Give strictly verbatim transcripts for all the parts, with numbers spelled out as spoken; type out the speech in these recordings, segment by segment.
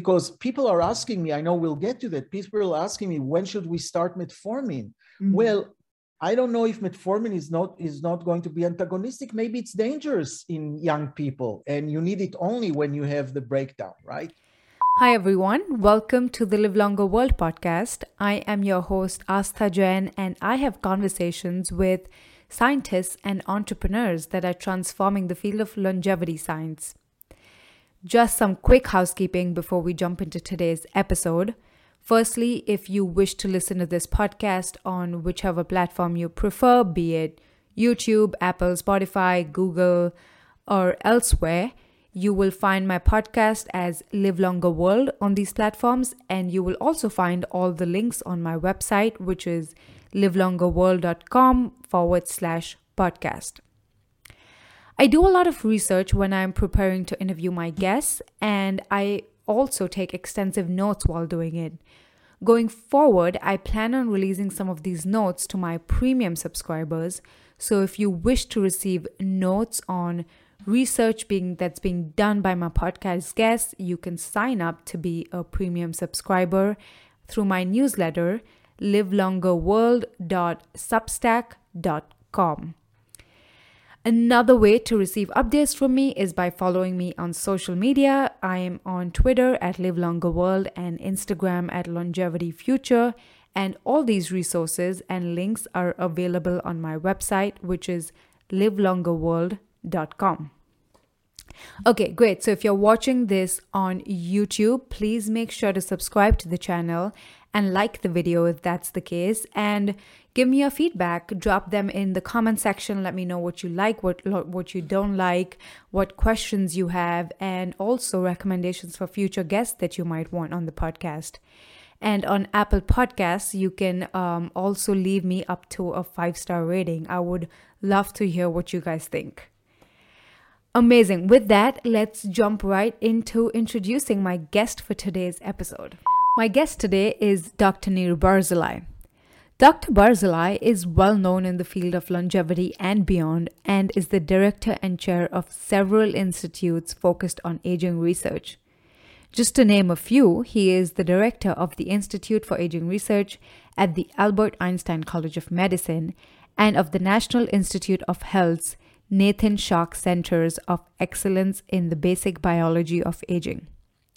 because people are asking me, I know we'll get to that, people are asking me, when should we start metformin? Mm-hmm. Well, I don't know if metformin is not, is not going to be antagonistic. Maybe it's dangerous in young people, and you need it only when you have the breakdown, right? Hi, everyone. Welcome to the Live Longer World podcast. I am your host, Astha Jain, and I have conversations with scientists and entrepreneurs that are transforming the field of longevity science. Just some quick housekeeping before we jump into today's episode. Firstly, if you wish to listen to this podcast on whichever platform you prefer, be it YouTube, Apple, Spotify, Google, or elsewhere, you will find my podcast as Live Longer World on these platforms, and you will also find all the links on my website, which is livelongerworld.com forward slash podcast. I do a lot of research when I'm preparing to interview my guests, and I also take extensive notes while doing it. Going forward, I plan on releasing some of these notes to my premium subscribers. So if you wish to receive notes on research being that's being done by my podcast guests, you can sign up to be a premium subscriber through my newsletter, live longer world dot substack dot com. Another way to receive updates from me is by following me on social media. I am on Twitter at livelongerworld and Instagram at longevityfuture, and all these resources and links are available on my website, which is live longer world dot com. Okay, great. So if you're watching this on YouTube, please make sure to subscribe to the channel and like the video if that's the case, and give me your feedback. Drop them in the comment section. Let me know what you like, what what you don't like, what questions you have, and also recommendations for future guests that you might want on the podcast. And on Apple Podcasts, you can um, also leave me up to a five-star rating. I would love to hear what you guys think. Amazing. With that, let's jump right into introducing my guest for today's episode. My guest today is Doctor Nir Barzilai. Doctor Barzilai is well known in the field of longevity and beyond, and is the director and chair of several institutes focused on aging research. Just to name a few, he is the director of the Institute for Aging Research at the Albert Einstein College of Medicine and of the National Institute of Health's Nathan Schock Centers of Excellence in the Basic Biology of Aging.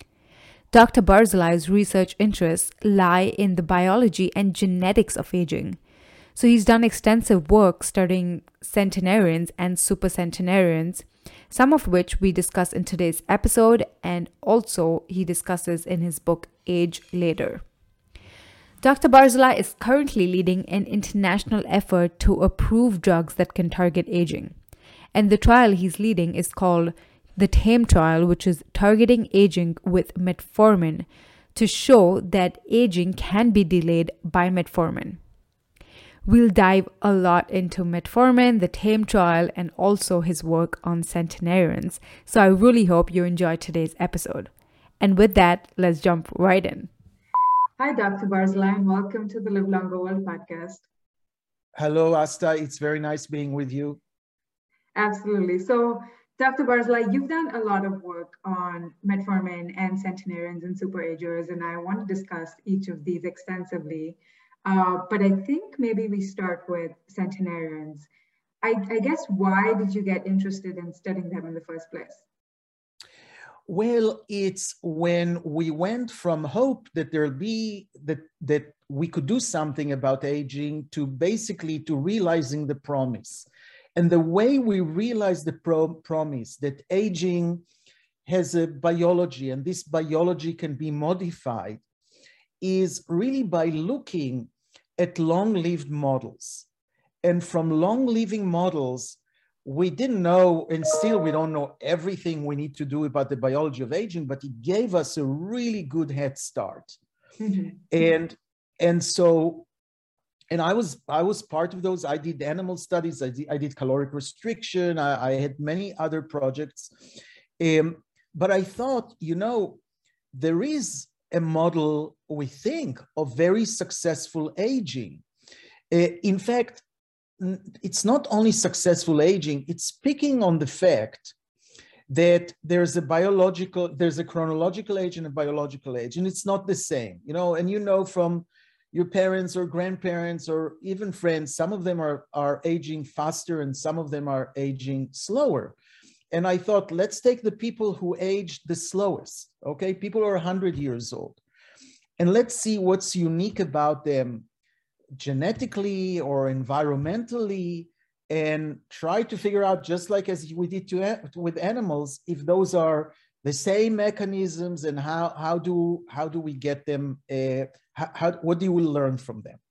Doctor Barzilai's research interests lie in the biology and genetics of aging. So he's done extensive work studying centenarians and supercentenarians, some of which we discuss in today's episode, and also he discusses in his book Age Later. Doctor Barzilai is currently leading an international effort to approve drugs that can target aging. And the trial he's leading is called the TAME trial, which is targeting aging with metformin to show that aging can be delayed by metformin. We'll dive a lot into metformin, the TAME trial, and also his work on centenarians. So I really hope you enjoy today's episode. And with that, let's jump right in. Hi, Doctor Barzilai, and welcome to the Live Longer World podcast. Hello, Asta. It's very nice being with you. Absolutely. So, Doctor Barzilai, you've done a lot of work on metformin and centenarians and superagers, and I want to discuss each of these extensively. Uh, but I think maybe we start with centenarians. I, I guess, why did you get interested in studying them in the first place? Well, it's when we went from hope that there'll be, that, that we could do something about aging to basically to realizing the promise. And the way we realize the pro- promise that aging has a biology and this biology can be modified is really by looking at long-lived models. And from long-living models, we didn't know, and still we don't know everything we need to do about the biology of aging, but it gave us a really good head start. Mm-hmm. And, and so, and I was, I was part of those. I did animal studies, I did, I did caloric restriction, I, I had many other projects. Um, but I thought, you know, there is a model, we think, of very successful aging. Uh, in fact, it's not only successful aging, it's picking on the fact that there's a biological, there's a chronological age and a biological age, and it's not the same, you know, and you know from your parents or grandparents or even friends, some of them are, are aging faster and some of them are aging slower. And I thought, let's take the people who aged the slowest, okay? People who are one hundred years old. And let's see what's unique about them genetically or environmentally, and try to figure out, just like as we did to, with animals, if those are the same mechanisms and how, how, do, how do we get them, uh, how, how, what do we learn from them?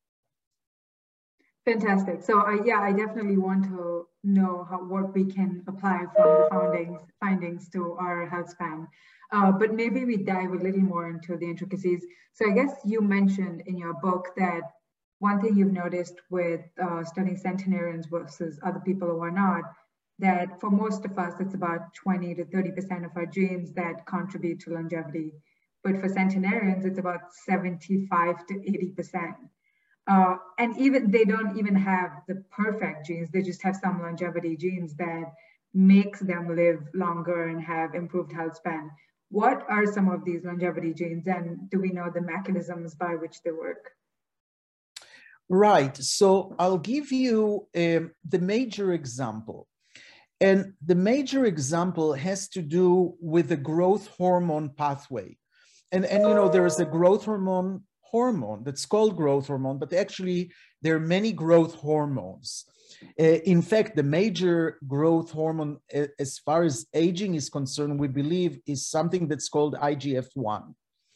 Fantastic. So uh, yeah, I definitely want to know how, what we can apply from the findings, findings to our health span. Uh, but maybe we dive a little more into the intricacies. So I guess you mentioned in your book that one thing you've noticed with uh, studying centenarians versus other people who are not, that for most of us, it's about twenty to thirty percent of our genes that contribute to longevity. But for centenarians, it's about seventy-five to eighty percent. Uh, and even they don't even have the perfect genes. They just have some longevity genes that makes them live longer and have improved health span. What are some of these longevity genes, and do we know the mechanisms by which they work? Right. So I'll give you um, the major example. And the major example has to do with the growth hormone pathway. And, and you know, there is a growth hormone hormone that's called growth hormone, but actually there are many growth hormones. Uh, in fact, the major growth hormone, uh, as far as aging is concerned, we believe is something that's called I G F one.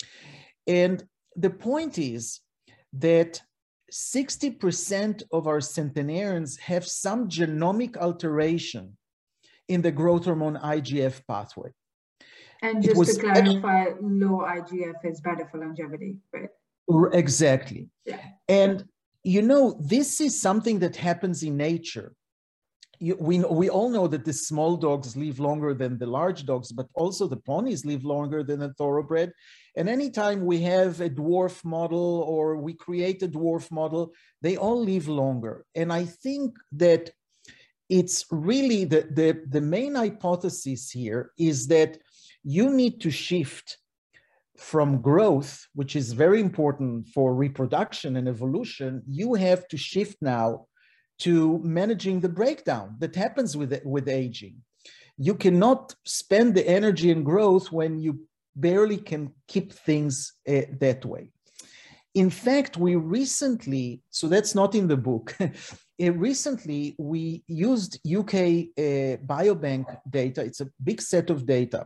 And the point is that sixty percent of our centenarians have some genomic alteration in the growth hormone I G F pathway. And just to clarify, low I G F is better for longevity, right? Exactly. Yeah. And, you know, this is something that happens in nature. You, we, we all know that the small dogs live longer than the large dogs, but also the ponies live longer than a thoroughbred. And anytime we have a dwarf model or we create a dwarf model, they all live longer. And I think that it's really the, the, the main hypothesis here is that you need to shift from growth, which is very important for reproduction and evolution. You have to shift now to managing the breakdown that happens with, with aging. You cannot spend the energy and growth when you barely can keep things uh, that way. In fact, we recently, so that's not in the book, uh, recently we used U K uh, Biobank data. It's a big set of data.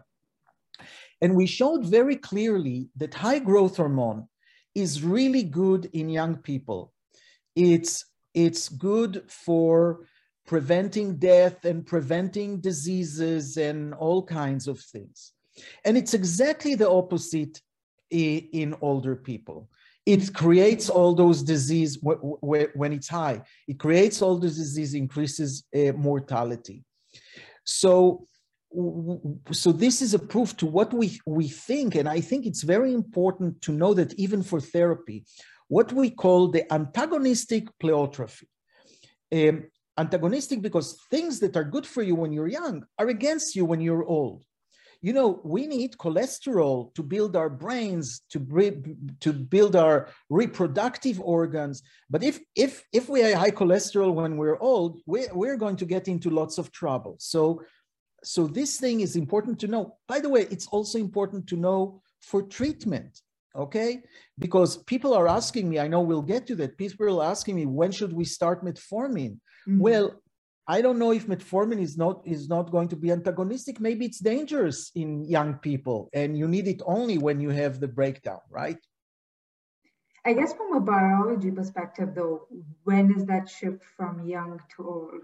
And we showed very clearly that high growth hormone is really good in young people. It's, it's good for preventing death and preventing diseases and all kinds of things. And it's exactly the opposite in older people. It creates all those disease when it's high. It creates all the disease, increases uh, mortality. So, so this is a proof to what we, we think, and I think it's very important to know that even for therapy, what we call the antagonistic pleiotrope. Um, antagonistic because things that are good for you when you're young are against you when you're old. You know, we need cholesterol to build our brains, to, to build our reproductive organs. But if, if, if we have high cholesterol when we're old, we're, we're going to get into lots of trouble. So, so this thing is important to know. By the way, it's also important to know for treatment, okay? Because people are asking me, I know we'll get to that, people are asking me, when should we start metformin? Mm-hmm. Well, I don't know if metformin is not, is not going to be antagonistic. Maybe it's dangerous in young people and you need it only when you have the breakdown, right? I guess from a biology perspective though, when is that shift from young to old?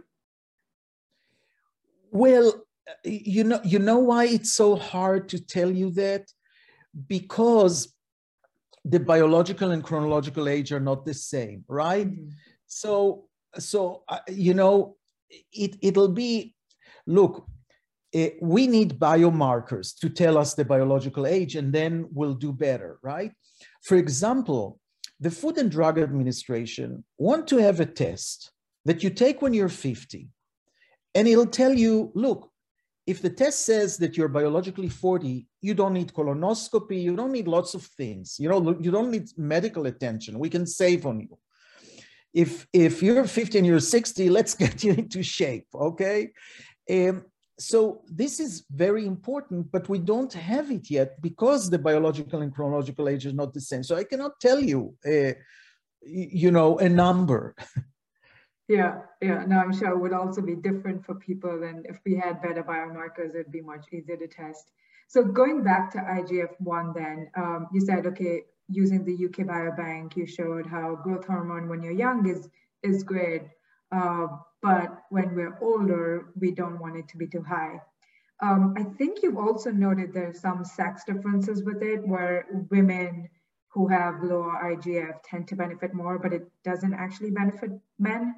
Well, you know, you know why it's so hard to tell you that? Because the biological and chronological age are not the same, right? Mm-hmm. So, so uh, you know, It, it'll be, look, uh, we need biomarkers to tell us the biological age and then we'll do better, right? For example, the Food and Drug Administration want to have a test that you take when you're fifty and it'll tell you, look, if the test says that you're biologically forty, you don't need colonoscopy, you don't need lots of things. You know, you don't need medical attention. We can save on you. If, if you're fifty and you're sixty, let's get you into shape, okay? Um, so this is very important, but we don't have it yet because the biological and chronological age is not the same. So I cannot tell you, uh, you know, a number. Yeah, yeah, no, I'm sure it would also be different for people. And if we had better biomarkers, it'd be much easier to test. So going back to I G F one then, um, you said, okay, using the U K Biobank, you showed how growth hormone when you're young is, is great. Uh, but when we're older, we don't want it to be too high. Um, I think you've also noted there's some sex differences with it where women who have lower I G F tend to benefit more, but it doesn't actually benefit men.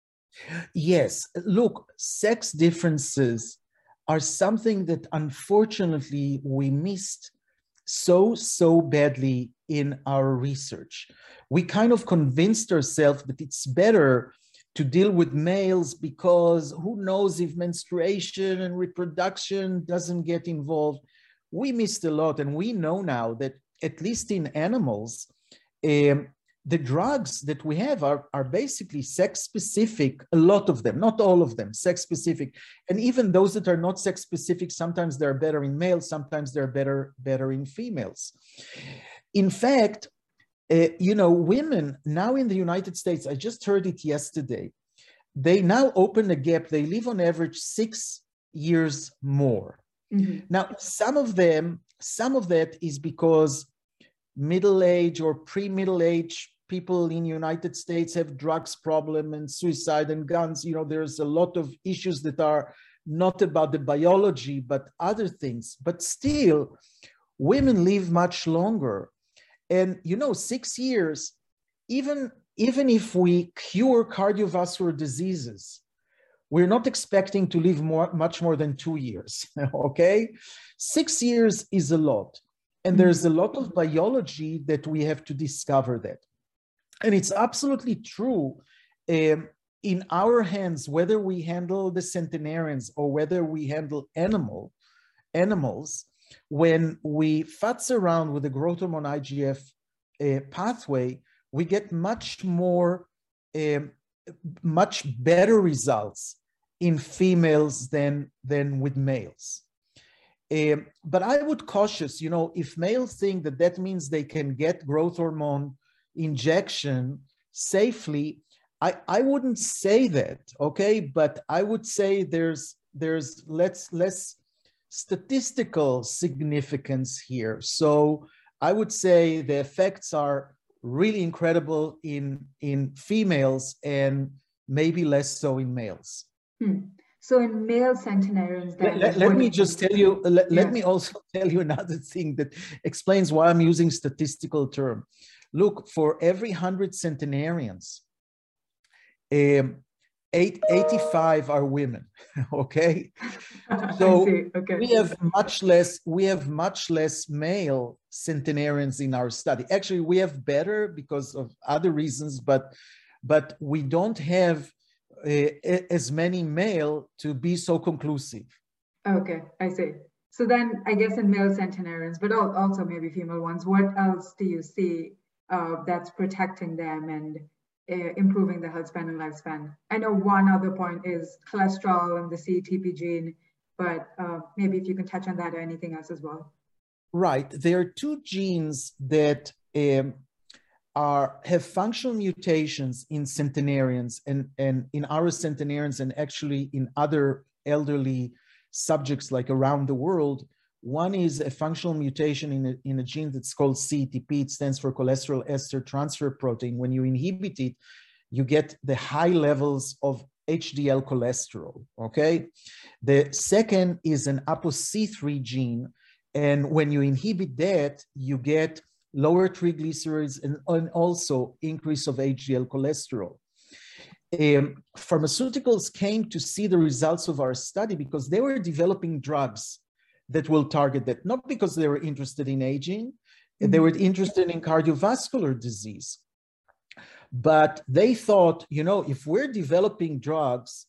Yes, look, sex differences are something that unfortunately we missed so, so badly in our research. We kind of convinced ourselves that it's better to deal with males because who knows if menstruation and reproduction doesn't get involved. We missed a lot, and we know now that at least in animals, um, the drugs that we have are, are basically sex-specific, a lot of them, not all of them, sex-specific. And even those that are not sex-specific, sometimes they're better in males, sometimes they're better, better in females. In fact, uh, you know, women now in the United States, I just heard it yesterday, they now open a gap. They live on average six years more. Mm-hmm. Now, some of them, some of that is because middle age or pre-middle age people in the United States have drugs problem and suicide and guns. You know, there's a lot of issues that are not about the biology, but other things. But still, women live much longer. And, you know, six years, even, even if we cure cardiovascular diseases, we're not expecting to live more, much more than two years, okay? Six years is a lot. And there's a lot of biology that we have to discover that. And it's absolutely true. Um, in our hands, whether we handle the centenarians or whether we handle animal, animals, when we futz around with the growth hormone I G F uh, pathway, we get much more, um, much better results in females than, than with males. Um, but I would cautious, you know, if males think that that means they can get growth hormone injection safely, I, I wouldn't say that, okay? But I would say there's, there's less, less statistical significance here. So I would say the effects are really incredible in, in females and maybe less so in males. Hmm. So in male centenarians, then let, let me just tell you, let, yeah. let me also tell you another thing that explains why I'm using statistical term. Look, for every one hundred centenarians, um, eight, eighty-five are women, okay? So okay. we have much less, we have much less male centenarians in our study. Actually, we have better because of other reasons, but, but we don't have uh, as many male to be so conclusive. Okay, I see. So then I guess in male centenarians, but also maybe female ones, what else do you see uh, that's protecting them and uh, improving the health span and lifespan? I know one other point is cholesterol and the C E T P gene, but uh, maybe if you can touch on that or anything else as well. Right, there are two genes that um, are have functional mutations in centenarians and, and in our centenarians and actually in other elderly subjects like around the world. One is a functional mutation in a, in a gene that's called C E T P. It stands for cholesterol ester transfer protein. When you inhibit it, you get the high levels of H D L cholesterol, okay? The second is an A P O C three gene. And when you inhibit that, you get lower triglycerides and, and also increase of H D L cholesterol. Um, pharmaceuticals came to see the results of our study because they were developing drugs that will target that, not because they were interested in aging, mm-hmm. they were interested in cardiovascular disease. But they thought, you know, if we're developing drugs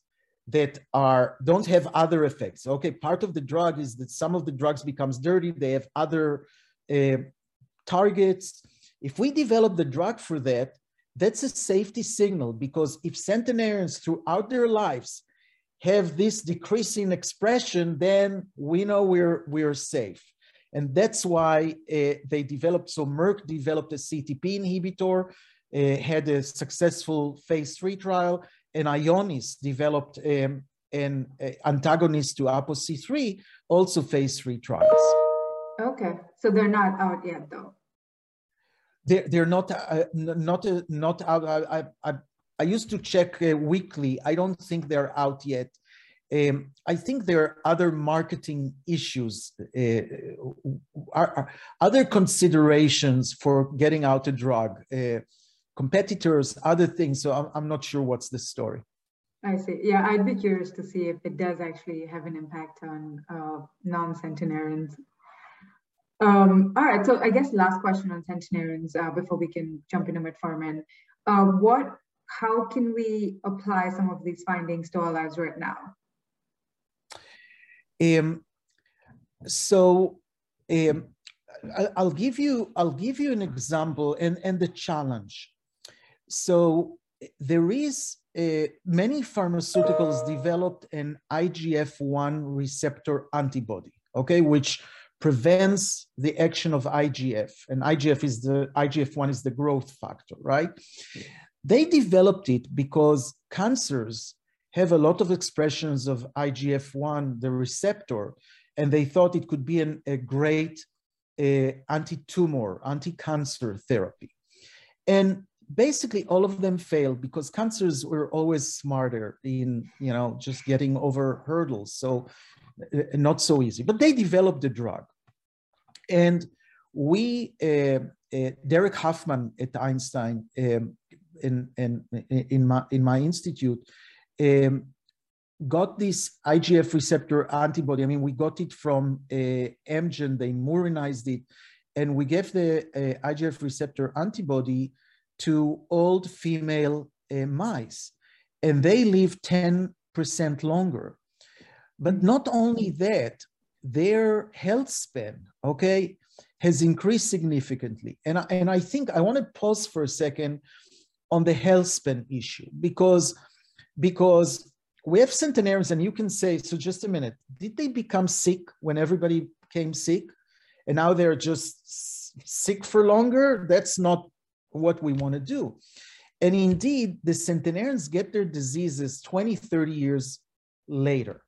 that are don't have other effects. Okay, part of the drug is that some of the drugs becomes dirty. They have other uh, targets. If we develop the drug for that, that's a safety signal, because if centenarians throughout their lives have this decreasing expression, then we know we're we're safe. And that's why uh, they developed, so Merck developed a C T P inhibitor, uh, had a successful phase three trial, and Ionis developed um, an uh, antagonist to A P O C three, also phase three trials. Okay, so they're not out yet though. They're, they're not, uh, not, uh, not out. I, I, I used to check uh, weekly. I don't think they're out yet. Um, I think there are other marketing issues, uh, are, are other considerations for getting out a drug, uh, competitors, other things. So I'm, I'm not sure what's the story. I see. Yeah, I'd be curious to see if it does actually have an impact on uh, non-centenarians. Um, all right, so I guess last question on centenarians uh, before we can jump into metformin. Uh, what, how can we apply some of these findings to our lives right now? Um, so um, I, I'll give you I'll give you an example and, and the challenge. So there is uh, many pharmaceuticals developed an I G F one receptor antibody, okay, which prevents the action of I G F, and I G F is the I G F one is the growth factor, right? They developed it because cancers have a lot of expressions of I G F one, the receptor, and they thought it could be an, a great uh, anti-tumor, anti-cancer therapy. And basically all of them failed because cancers were always smarter in, you know, just getting over hurdles. So uh, not so easy, but they developed the drug. And we, uh, uh, Derek Huffman at Einstein, um, in, in, in, my, in my institute, Um, got this I G F receptor antibody. I mean, we got it from uh, Amgen, they murinized it, and we gave the uh, I G F receptor antibody to old female uh, mice, and they live ten percent longer. But not only that, their health span, okay, has increased significantly. And, and I think I want to pause for a second on the health span issue, because Because we have centenarians, and you can say, so just a minute, did they become sick when everybody became sick? And now they're just sick for longer? That's not what we want to do. And indeed, the centenarians get their diseases twenty, thirty years later.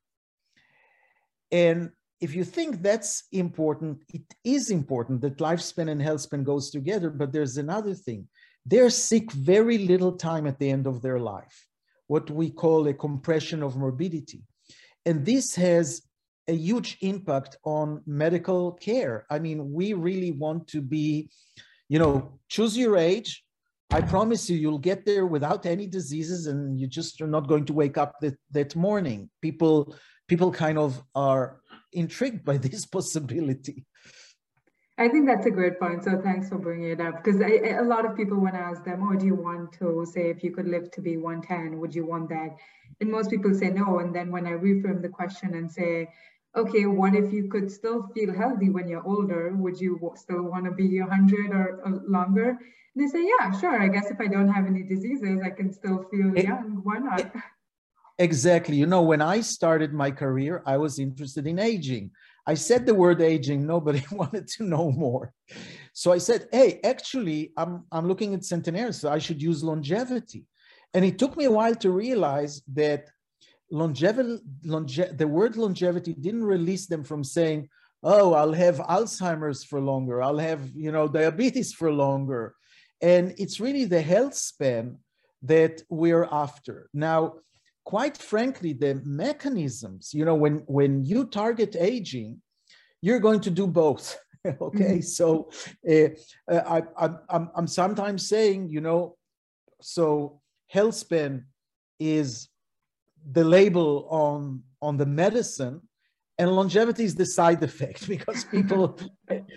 And if you think that's important, it is important that lifespan and health span goes together, but there's another thing. They're sick very little time at the end of their life, what we call a compression of morbidity. And this has a huge impact on medical care. I mean, we really want to be, you know, choose your age. I promise you, you'll get there without any diseases, and you just are not going to wake up that, that morning. People, people kind of are intrigued by this possibility. I think that's a great point. So thanks for bringing it up, because I, a lot of people, when I ask them, oh, do you want to, say, if you could live to be one ten, would you want that? And most people say no. And then when I reframe the question and say, okay, what if you could still feel healthy when you're older? Would you still want to be one hundred or, or longer? And they say, yeah, sure. I guess if I don't have any diseases, I can still feel it, young. Why not? It, exactly. You know, when I started my career, I was interested in aging. I said the word aging, nobody wanted to know more. So I said, hey, actually, I'm, I'm looking at centenarians, so I should use longevity. And it took me a while to realize that longevity, longe- the word longevity didn't release them from saying, oh, I'll have Alzheimer's for longer, I'll have, you know, diabetes for longer. And it's really the health span that we're after. Now, quite frankly, the mechanisms, you know, when, when you target aging, you're going to do both, okay? Mm-hmm. So uh, I, I, I'm, I'm sometimes saying, you know, so health span is the label on, on the medicine, and longevity is the side effect, because people,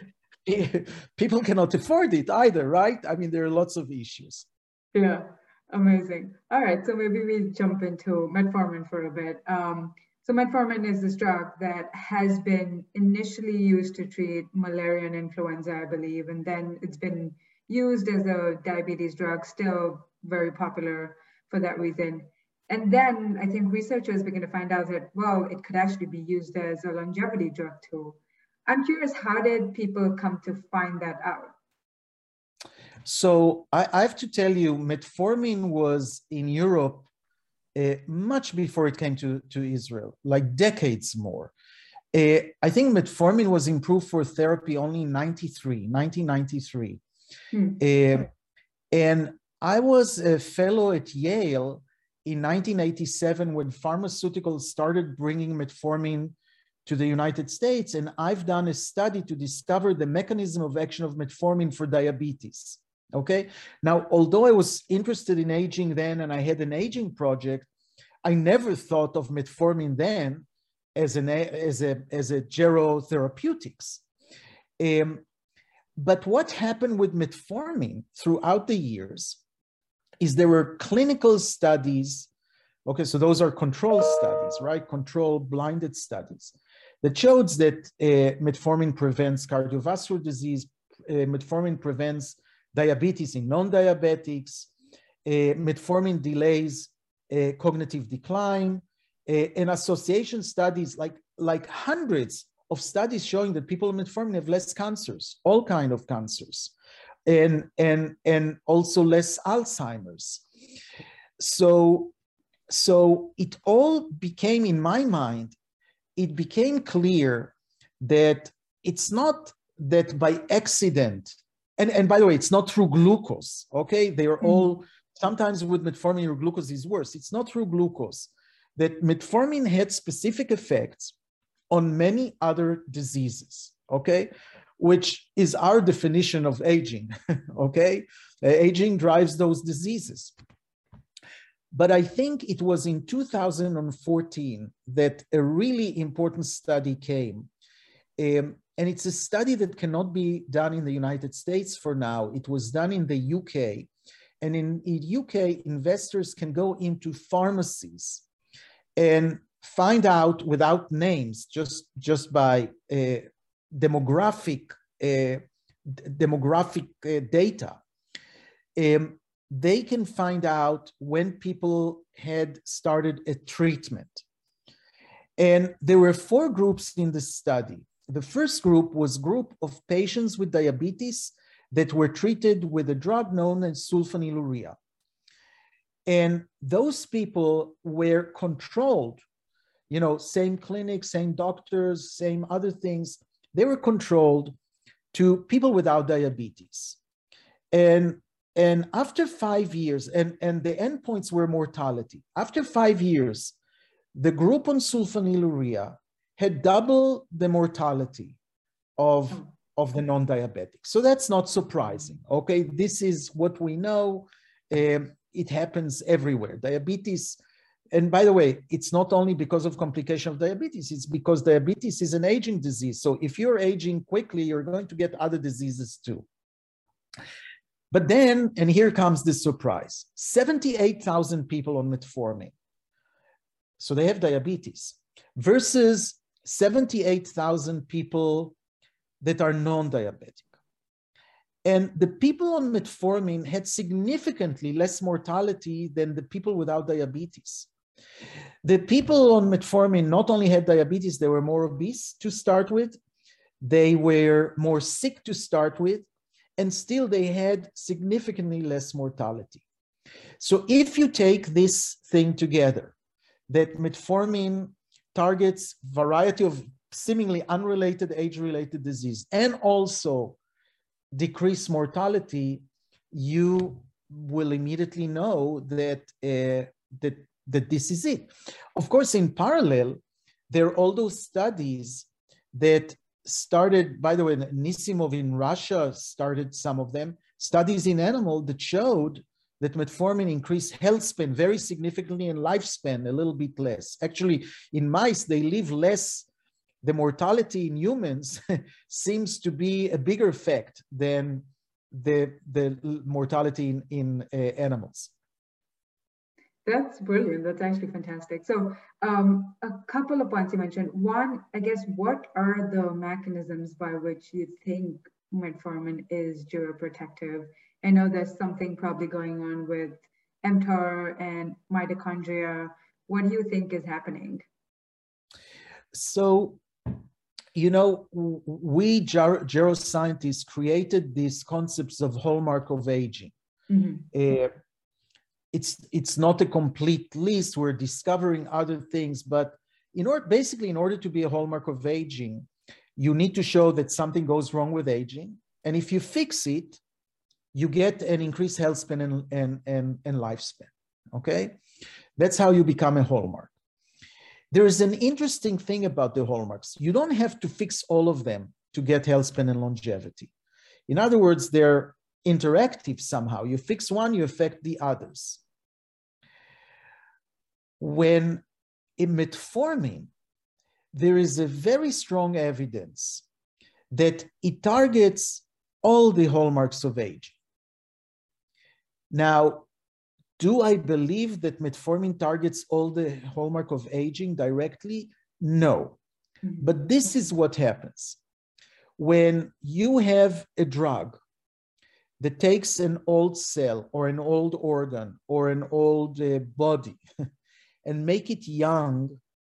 people cannot afford it either, right? I mean, there are lots of issues. Yeah. Amazing. All right, so maybe we jump into metformin for a bit. Um, so metformin is this drug that has been initially used to treat malaria and influenza, I believe, and then it's been used as a diabetes drug, still very popular for that reason. And then I think researchers begin to find out that, well, it could actually be used as a longevity drug too. I'm curious, how did people come to find that out? So I, I have to tell you, metformin was in Europe uh, much before it came to, to Israel, like decades more. Uh, I think metformin was improved for therapy only in ninety-three, nineteen ninety-three. Hmm. Uh, and I was a fellow at Yale in nineteen eighty-seven when pharmaceuticals started bringing metformin to the United States. And I've done a study to discover the mechanism of action of metformin for diabetes. Okay. Now, although I was interested in aging then, and I had an aging project, I never thought of metformin then as an as a as a gerotherapeutics. Um, but what happened with metformin throughout the years is there were clinical studies. Okay, so those are control studies, right? Control blinded studies that showed that uh, metformin prevents cardiovascular disease, uh, metformin prevents diabetes in non-diabetics, uh, metformin delays uh, cognitive decline, uh, and association studies, like, like hundreds of studies showing that people on metformin have less cancers, all kinds of cancers, and, and, and also less Alzheimer's. So, so it all became, in my mind, it became clear that it's not that by accident. And, and by the way, it's not through glucose, okay? They are all, sometimes with metformin, your glucose is worse. It's not through glucose. That metformin had specific effects on many other diseases, okay? Which is our definition of aging, okay? Uh, aging drives those diseases. But I think it was in two thousand fourteen that a really important study came. Um, And it's a study that cannot be done in the United States for now. It was done in the U K. And in the U K, investors can go into pharmacies and find out without names, just, just by uh, demographic, uh, demographic uh, data. Um, they can find out when people had started a treatment. And there were four groups in the study. The first group was a group of patients with diabetes that were treated with a drug known as sulfonylurea. And those people were controlled, you know, same clinic, same doctors, same other things. They were controlled to people without diabetes. And, and after five years, and, and the endpoints were mortality. After five years, the group on sulfonylurea had double the mortality of, of the non-diabetics. So that's not surprising, okay? This is what we know. Um, it happens everywhere. Diabetes, and by the way, it's not only because of complication of diabetes, it's because diabetes is an aging disease. So if you're aging quickly, you're going to get other diseases too. But then, and here comes the surprise, seventy-eight thousand people on metformin. So they have diabetes versus seventy-eight thousand people that are non-diabetic. And the people on metformin had significantly less mortality than the people without diabetes. The people on metformin not only had diabetes, they were more obese to start with, they were more sick to start with, and still they had significantly less mortality. So if you take this thing together, that metformin targets variety of seemingly unrelated age-related disease and also decrease mortality, you will immediately know that, uh, that, that this is it. Of course, in parallel, there are all those studies that started, by the way, Nisimov in Russia started some of them, studies in animal that showed that metformin increased health span very significantly and lifespan a little bit less. Actually, in mice, they live less. The mortality in humans seems to be a bigger effect than the, the mortality in, in uh, animals. That's brilliant. That's actually fantastic. So um, a couple of points you mentioned. One, I guess, what are the mechanisms by which you think metformin is geroprotective? I know there's something probably going on with mTOR and mitochondria. What do you think is happening? So, you know, we ger- geroscientists created these concepts of hallmark of aging. Mm-hmm. Uh, it's it's not a complete list. We're discovering other things, but in order, basically, in order to be a hallmark of aging, you need to show that something goes wrong with aging, and if you fix it, you get an increased health span and and and, and lifespan. Okay, that's how you become a hallmark. There is an interesting thing about the hallmarks. You don't have to fix all of them to get health span and longevity. In other words, they're interactive somehow. You fix one, you affect the others. When in metformin, there is a very strong evidence that it targets all the hallmarks of aging. Now, do I believe that metformin targets all the hallmark of aging directly? No. Mm-hmm. But this is what happens. When you have a drug that takes an old cell or an old organ or an old uh, body and make it young,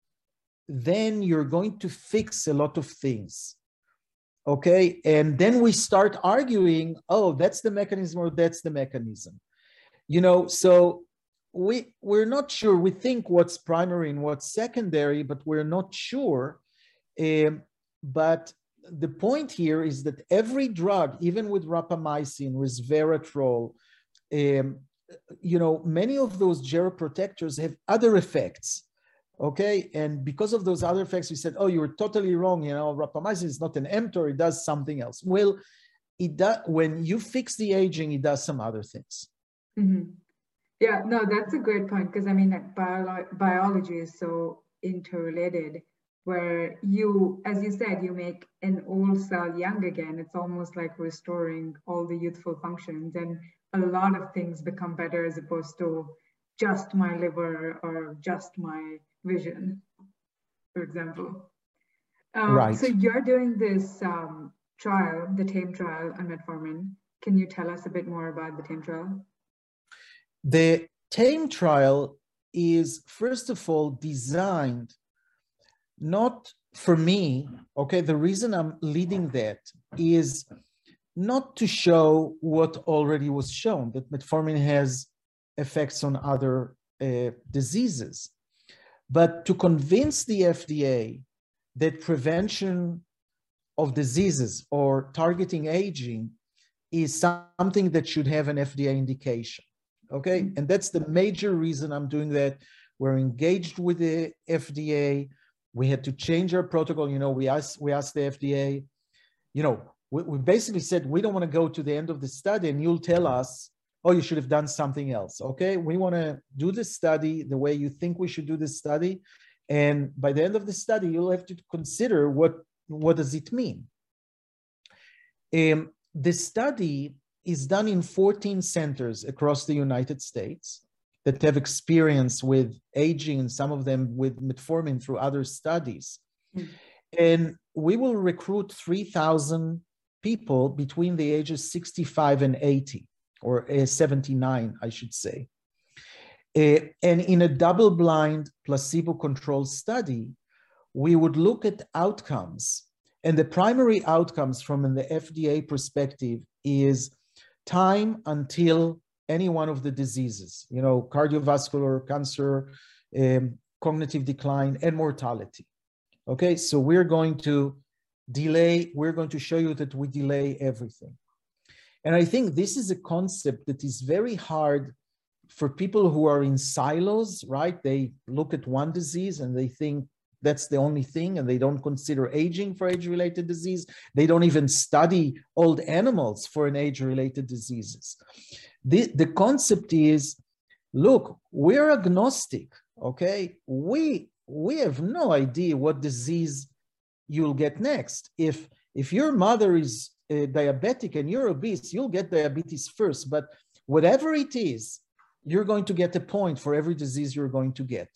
then you're going to fix a lot of things. Okay? And then we start arguing, oh, that's the mechanism or that's the mechanism. You know, so we, we're not sure. We think what's primary and what's secondary, but we're not sure. Um, but the point here is that every drug, even with rapamycin, resveratrol, um, you know, many of those geroprotectors have other effects, okay? And because of those other effects, we said, oh, you were totally wrong, you know, rapamycin is not an mTOR, it does something else. Well, it does, when you fix the aging, it does some other things. Mm-hmm. Yeah, no, that's a great point, because I mean, bio biology is so interrelated, where you, as you said, you make an old cell young again. It's almost like restoring all the youthful functions, and a lot of things become better as opposed to just my liver or just my vision, for example. Um, right. So you're doing this um, trial, the TAME trial on metformin. Can you tell us a bit more about the TAME trial? The TAME trial is, first of all, designed not for me, okay, the reason I'm leading that is not to show what already was shown, that metformin has effects on other uh, diseases, but to convince the F D A that prevention of diseases or targeting aging is something that should have an F D A indication, okay? Mm-hmm. And that's the major reason I'm doing that. We're engaged with the F D A. We had to change our protocol. You know, we asked, we asked the F D A, you know, we, we basically said, we don't want to go to the end of the study and you'll tell us, oh, you should have done something else. Okay, we want to do the study the way you think we should do the study. And by the end of the study, you'll have to consider what, what does it mean? Um, the study is done in fourteen centers across the United States that have experience with aging, and some of them with metformin through other studies. Mm. And we will recruit three thousand people between the ages sixty-five and eighty, or uh, seventy-nine, I should say. Uh, and in a double-blind, placebo-controlled study, we would look at outcomes. And the primary outcomes from the F D A perspective is time until any one of the diseases, you know, cardiovascular, cancer, um, cognitive decline, and mortality. Okay, so we're going to delay, we're going to show you that we delay everything. And I think this is a concept that is very hard for people who are in silos, right? They look at one disease and they think that's the only thing, and they don't consider aging for age-related disease. They don't even study old animals for an age-related diseases. The, the concept is, look, we're agnostic, okay? We, we have no idea what disease you'll get next. If, if your mother is uh, diabetic and you're obese, you'll get diabetes first, but whatever it is, you're going to get a point for every disease you're going to get.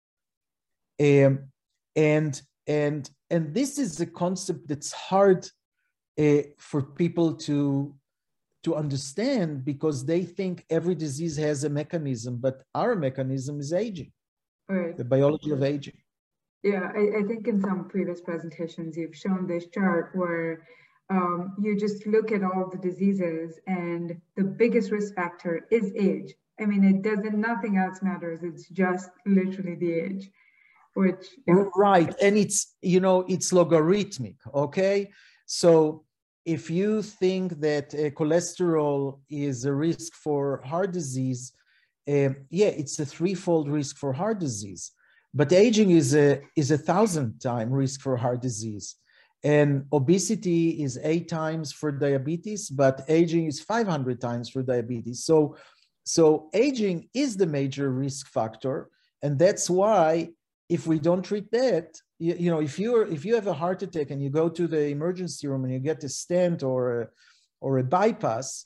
Um, and, and, and this is a concept that's hard uh, for people to, to understand, because they think every disease has a mechanism, but our mechanism is aging, right. The biology of aging. Yeah, I, I think in some previous presentations, you've shown this chart where um, you just look at all the diseases and the biggest risk factor is age. I mean, it doesn't, nothing else matters. It's just literally the age, which. Yeah. Right, and it's, you know, it's logarithmic, okay? So if you think that uh, cholesterol is a risk for heart disease, uh, yeah, it's a threefold risk for heart disease. But aging is a, is a thousand time risk for heart disease. And obesity is eight times for diabetes, but aging is five hundred times for diabetes. So, so aging is the major risk factor. And that's why if we don't treat that, you, you know, if you're, if you have a heart attack and you go to the emergency room and you get a stent or a, or a bypass,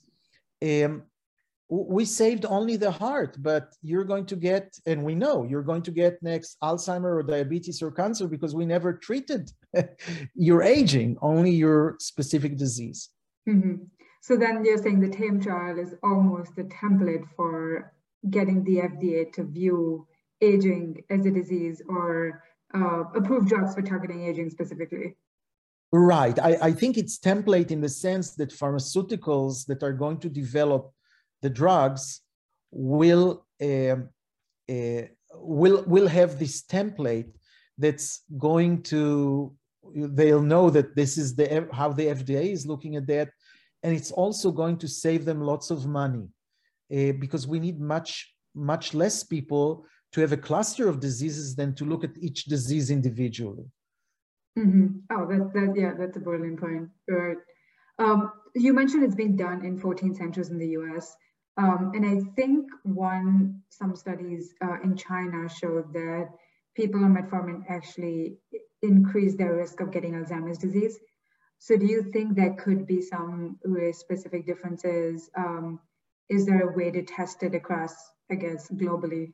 um, we saved only the heart, but you're going to get, and we know you're going to get next Alzheimer or diabetes or cancer, because we never treated your aging, only your specific disease. Mm-hmm. So then you're saying the TAME trial is almost the template for getting the F D A to view aging as a disease, or uh, approve drugs for targeting aging specifically. Right. I, I think it's template in the sense that pharmaceuticals that are going to develop the drugs will um, uh, will will have this template that's going to, they'll know that this is the how the F D A is looking at that, and it's also going to save them lots of money uh, because we need much much less people to have a cluster of diseases than to look at each disease individually. Mm-hmm. Oh, that that yeah, that's a brilliant point. Right. Um, you mentioned it's being done in fourteen centers in the U S. Um, and I think one, some studies uh, in China showed that people on metformin actually increase their risk of getting Alzheimer's disease. So do you think there could be some specific differences? Um, is there a way to test it across, I guess, globally?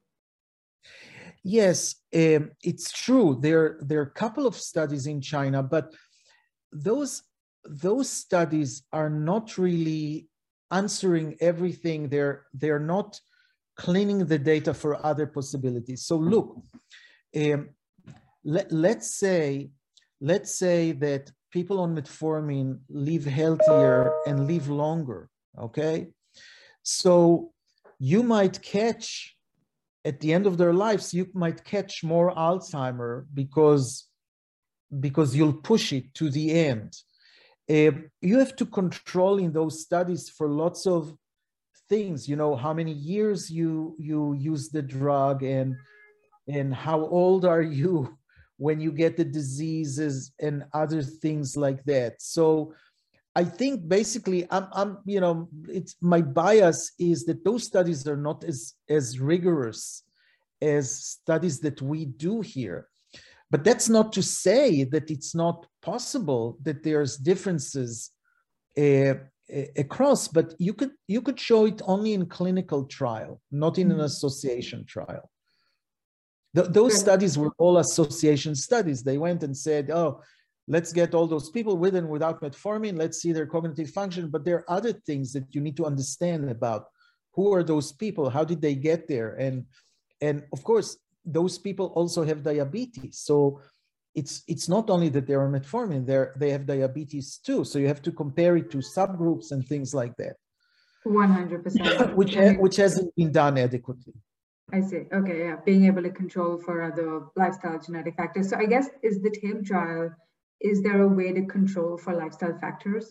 Yes, um, it's true. There, there are a couple of studies in China, but those, those studies are not really answering everything. They're, they're not cleaning the data for other possibilities. So look, um, let, let's say, let's say that people on metformin live healthier and live longer, okay? So you might catch, at the end of their lives, you might catch more Alzheimer because, because you'll push it to the end. Uh, you have to control in those studies for lots of things, you know, how many years you you use the drug, and and how old are you when you get the diseases and other things like that. So I think basically I'm, I'm you know, it's my bias is that those studies are not as as rigorous as studies that we do here. But that's not to say that it's not possible that there's differences uh, across, but you could you could show it only in clinical trial, not in an association trial. Th those studies were all association studies. They went and said, oh, let's get all those people with and without metformin, let's see their cognitive function, but there are other things that you need to understand about. Who are those people? How did they get there? And, and of course, those people also have diabetes. So it's, it's not only that they're on metformin, they're, they have diabetes too. So you have to compare it to subgroups and things like that. one hundred percent. which, ha which hasn't been done adequately. I see. Okay, yeah. Being able to control for other lifestyle genetic factors. So I guess, is the TAME trial, is there a way to control for lifestyle factors?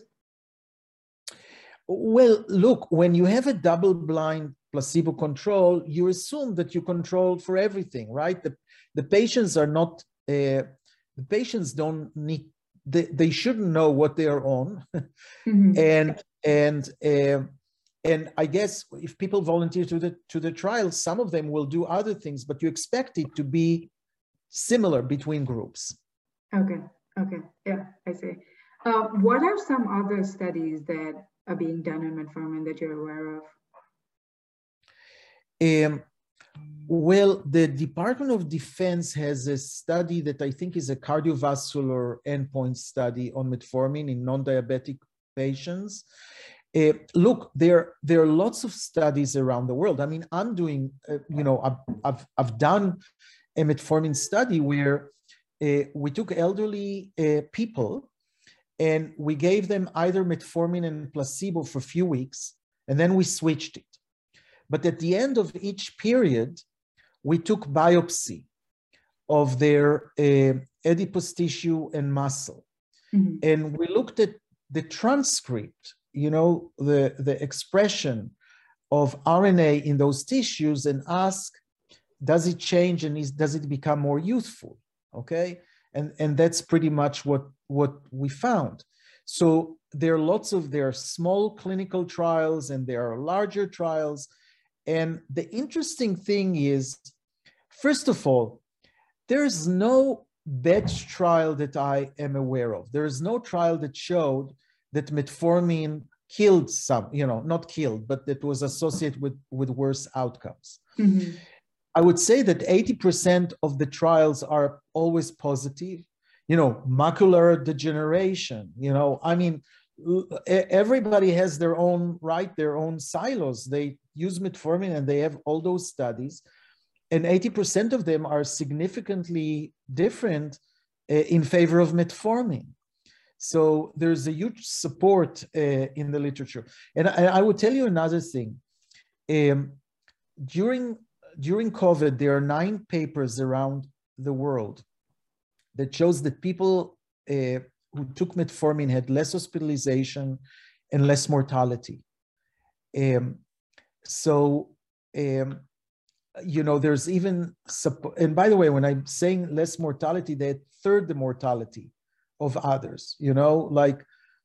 Well, look, when you have a double-blind placebo control, you assume that you control for everything, right? The, the patients are not, uh, the patients don't need, they, they shouldn't know what they are on. Mm-hmm. And, and, uh, and I guess if people volunteer to the, to the trial, some of them will do other things, but you expect it to be similar between groups. Okay, okay, yeah, I see. Uh, what are some other studies that are being done in metformin that you're aware of? Um, well, the Department of Defense has a study that I think is a cardiovascular endpoint study on metformin in non-diabetic patients. Uh, look, there, there are lots of studies around the world. I mean, I'm doing, uh, you know, I've, I've, I've done a metformin study where uh, we took elderly uh, people and we gave them either metformin and placebo for a few weeks, and then we switched it. But at the end of each period, we took biopsy of their uh, adipose tissue and muscle. Mm-hmm. And we looked at the transcript, you know, the, the expression of R N A in those tissues and asked, does it change and is, does it become more youthful? Okay. And, and that's pretty much what, what we found. So there are lots of, there are small clinical trials and there are larger trials. And the interesting thing is, first of all, there's no batch trial that I am aware of. There is no trial that showed that metformin killed some, you know, not killed, but that was associated with, with worse outcomes. Mm-hmm. I would say that eighty percent of the trials are always positive. You know, macular degeneration, you know, I mean, everybody has their own, right, their own silos. They use metformin and they have all those studies. And eighty percent of them are significantly different uh, in favor of metformin. So there's a huge support uh, in the literature. And I, I would tell you another thing. Um, during, during COVID, there are nine papers around the world that shows that people uh, who took metformin had less hospitalization and less mortality. Um, so, um, you know, there's even, and by the way, when I'm saying less mortality, they had third the mortality of others, you know, like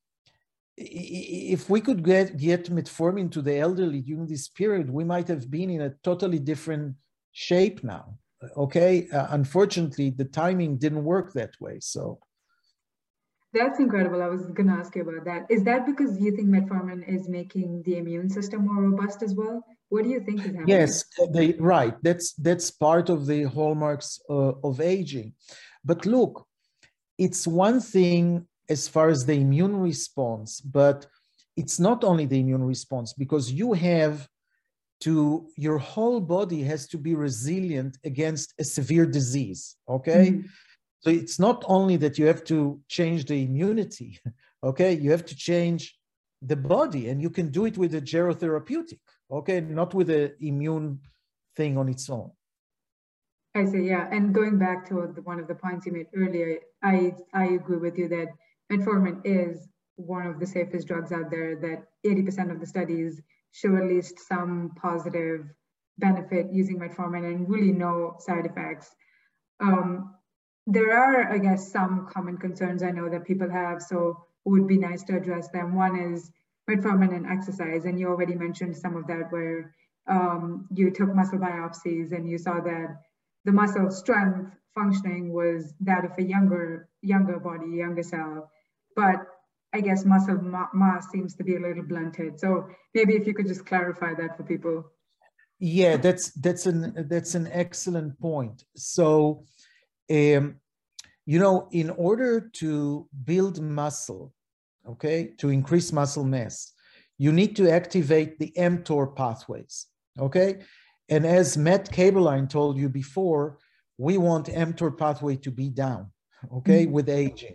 if we could get, get metformin to the elderly during this period, we might have been in a totally different shape now, okay? Uh, unfortunately, the timing didn't work that way, so. That's incredible. I was going to ask you about that. Is that because you think metformin is making the immune system more robust as well? What do you think is happening? Yes, they, right. That's, that's part of the hallmarks uh, of aging. But look, it's one thing as far as the immune response, but it's not only the immune response, because you have to, your whole body has to be resilient against a severe disease, okay? Mm-hmm. So it's not only that you have to change the immunity, okay? You have to change the body, and you can do it with a gerotherapeutic, okay? Not with an immune thing on its own. I see, yeah. And going back to the, one of the points you made earlier, I, I agree with you that metformin is one of the safest drugs out there, that eighty percent of the studies show at least some positive benefit using metformin and really no side effects. Um, There are, I guess, some common concerns I know that people have, so it would be nice to address them. One is metformin and exercise, and you already mentioned some of that, where um, you took muscle biopsies and you saw that the muscle strength functioning was that of a younger, younger body, younger cell, but I guess muscle ma mass seems to be a little blunted. So maybe if you could just clarify that for people. Yeah, that's that's an that's an excellent point. So. Um, you know, in order to build muscle, okay, to increase muscle mass, you need to activate the mTOR pathways, okay? And as Matt Kaeberlein told you before, we want mTOR pathway to be down, okay, mm-hmm. with aging.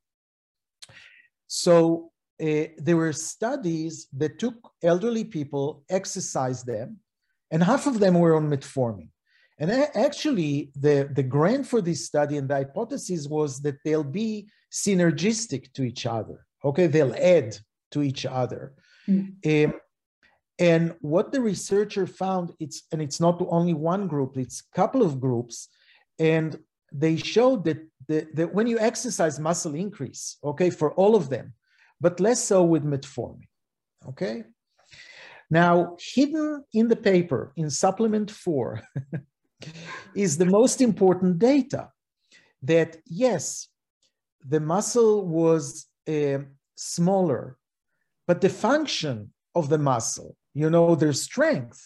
So uh, there were studies that took elderly people, exercised them, and half of them were on metformin. And actually, the, the grant for this study and the hypothesis was that they'll be synergistic to each other, okay? They'll add to each other. Mm-hmm. um, and what the researcher found, it's, and it's not only one group, it's a couple of groups, and they showed that, the, that when you exercise, muscle increase, okay, for all of them, but less so with metformin, okay? Now, hidden in the paper, in supplement four, is the most important data that, yes, the muscle was uh, smaller, but the function of the muscle, you know, their strength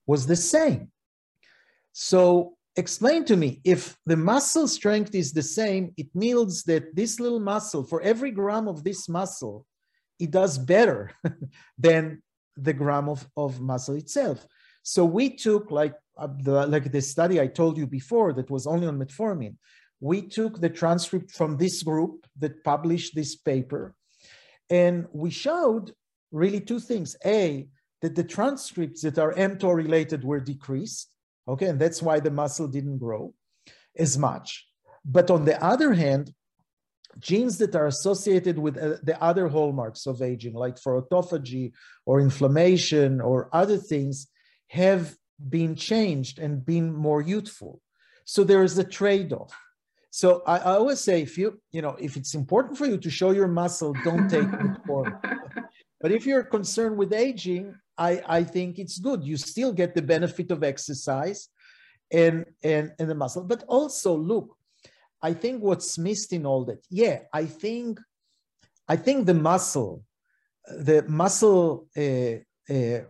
was the same. So explain to me, if the muscle strength is the same, it means that this little muscle, for every gram of this muscle, it does better than the gram of, of muscle itself. So we took, like, uh, the, like the study I told you before that was only on metformin, we took the transcript from this group that published this paper, and we showed really two things. A, that the transcripts that are mTOR related were decreased, okay, and that's why the muscle didn't grow as much. But on the other hand, genes that are associated with uh, the other hallmarks of aging, like for autophagy or inflammation or other things, have been changed and been more youthful. So there is a trade-off. So I, I always say, if you, you know, if it's important for you to show your muscle, don't take metformin. But if you're concerned with aging, I, I think it's good. You still get the benefit of exercise and, and, and the muscle. But also, look, I think what's missed in all that, yeah, I think, I think the muscle, the muscle, uh, uh,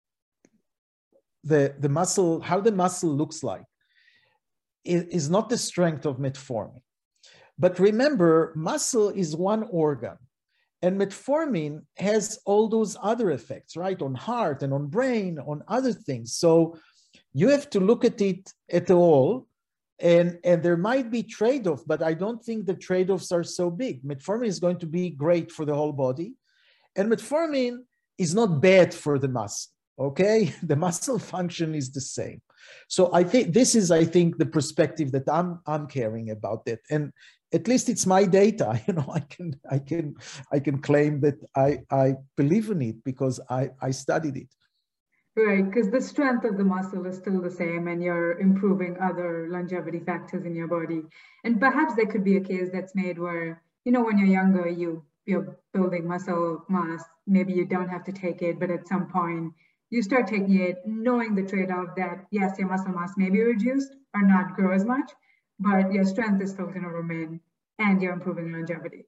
the, the muscle, how the muscle looks like is, is not the strength of metformin. But remember, muscle is one organ. And metformin has all those other effects, right? On heart and on brain, on other things. So you have to look at it at all. And, and there might be trade-off, but I don't think the trade-offs are so big. Metformin is going to be great for the whole body. And metformin is not bad for the muscle, okay? The muscle function is the same. So I think this is, I think, the perspective that I'm, I'm caring about that. And at least it's my data, you know, I can, I can, I can claim that I, I believe in it because I, I studied it. Right, because the strength of the muscle is still the same and you're improving other longevity factors in your body. And perhaps there could be a case that's made where, you know, when you're younger, you, you're building muscle mass, maybe you don't have to take it, but at some point you start taking it knowing the trade-off that, yes, your muscle mass may be reduced or not grow as much, but your strength is still going to remain and you're improving longevity.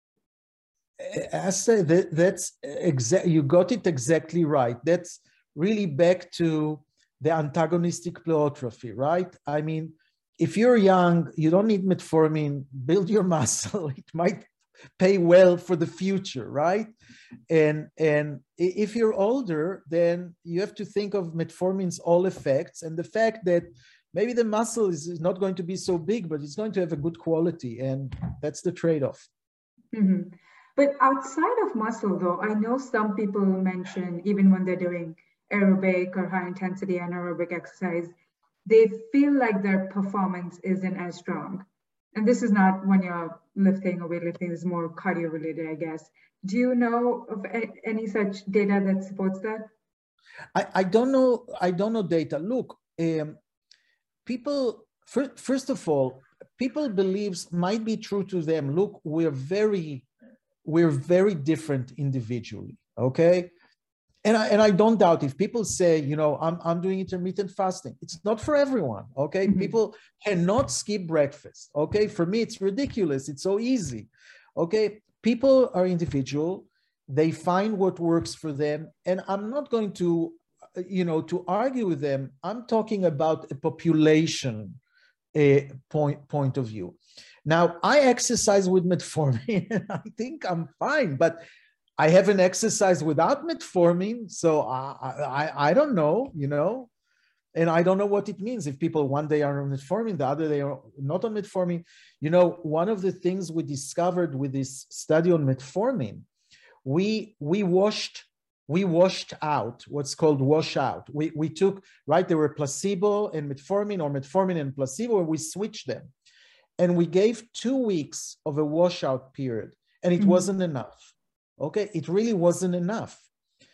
I say that that's exactly, you got it exactly right. That's really back to the antagonistic pleiotrophy, right? I mean, if you're young, you don't need metformin, build your muscle. It might pay well for the future, right? And, and if you're older, then you have to think of metformin's all effects and the fact that maybe the muscle is not going to be so big, but it's going to have a good quality. And that's the trade-off. Mm-hmm. But outside of muscle, though, I know some people mention, even when they're doing aerobic or high intensity anaerobic exercise, they feel like their performance isn't as strong. And this is not when you're lifting or weightlifting, this is more cardio related, I guess. Do you know of any such data that supports that? I, I don't know. I don't know data. Look, um, people, first, first of all, people believes might be true to them. Look, we're very, we're very different individually. Okay. And I, and I don't doubt if people say, you know, I'm, I'm doing intermittent fasting. It's not for everyone, okay? Mm-hmm. People cannot skip breakfast, okay? For me, it's ridiculous. It's so easy, okay? People are individual. They find what works for them. And I'm not going to, you know, to argue with them. I'm talking about a population uh, point, point of view. Now, I exercise with metformin, and I think I'm fine, but I haven't exercised without metformin, so I, I, I don't know, you know, and I don't know what it means if people one day are on metformin, the other day are not on metformin. You know, one of the things we discovered with this study on metformin, we, we washed, we washed out what's called washout. We, we took, right, there were placebo and metformin or metformin and placebo, and we switched them. And we gave two weeks of a washout period, and it mm-hmm. wasn't enough. Okay, it really wasn't enough.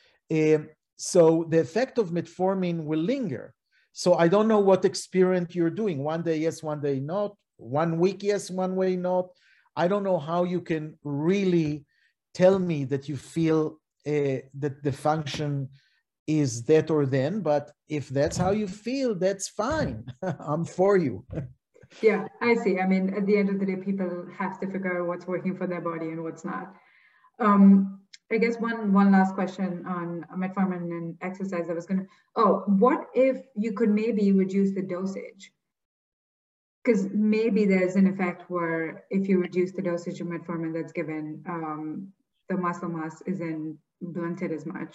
Um, so the effect of metformin will linger. So I don't know what experiment you're doing. One day yes, one day not. One week yes, one way not. I don't know how you can really tell me that you feel uh, that the function is that or then, but if that's how you feel, that's fine. I'm for you. Yeah, I see. I mean, at the end of the day, people have to figure out what's working for their body and what's not. Um, I guess one one last question on metformin and exercise. I was gonna. Oh, what if you could maybe reduce the dosage? Because maybe there's an effect where if you reduce the dosage of metformin that's given, um, the muscle mass isn't blunted as much.